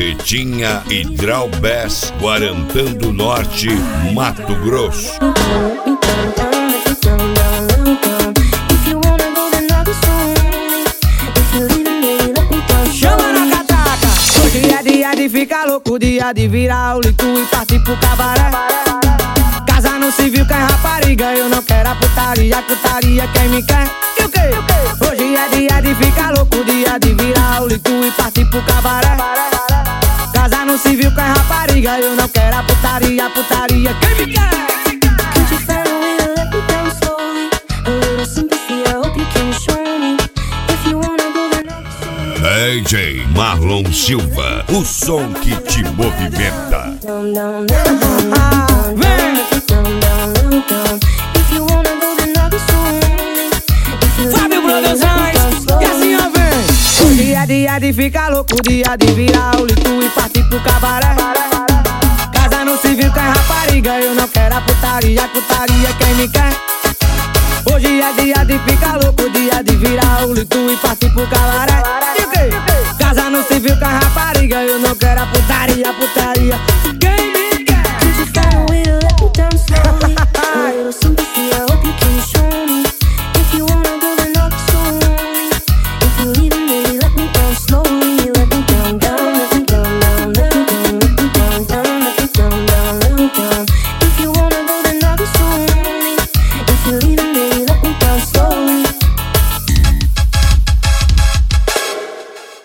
Barretinha e Draubés, Guarantã do Norte, Mato Grosso. Chama na cataca. Hoje é dia de ficar louco, dia de virar o litu e partir pro cabaré. Casa no civil quer rapariga, eu não quero a putaria, putaria quem me quer. E o quê? Hoje é dia de ficar louco, dia de virar o litu e partir pro cabaré. Casa no civil quer rapariga, eu não quero a putaria, putaria quem me quer. Can't you find a way to let me down slowly? A little sympathy, I hope you can show me. If you wanna go then DJ Marlon Silva, o som que te movimenta. down, down, down, down, down, down, down. If you wanna go then I'll be so lonely. If you Fábio Produções, e assim ó vem. Hoje é dia de ficar louco, dia de virar o litu e partir pro cabaré. Casa no civil quer rapariga, eu não quero a putaria, putaria quem me quer. Hoje é dia de ficar louco, dia de virar o litu e partir pro cabaré. E o quê? Casa no civil quer rapariga, eu não quero a putaria, putaria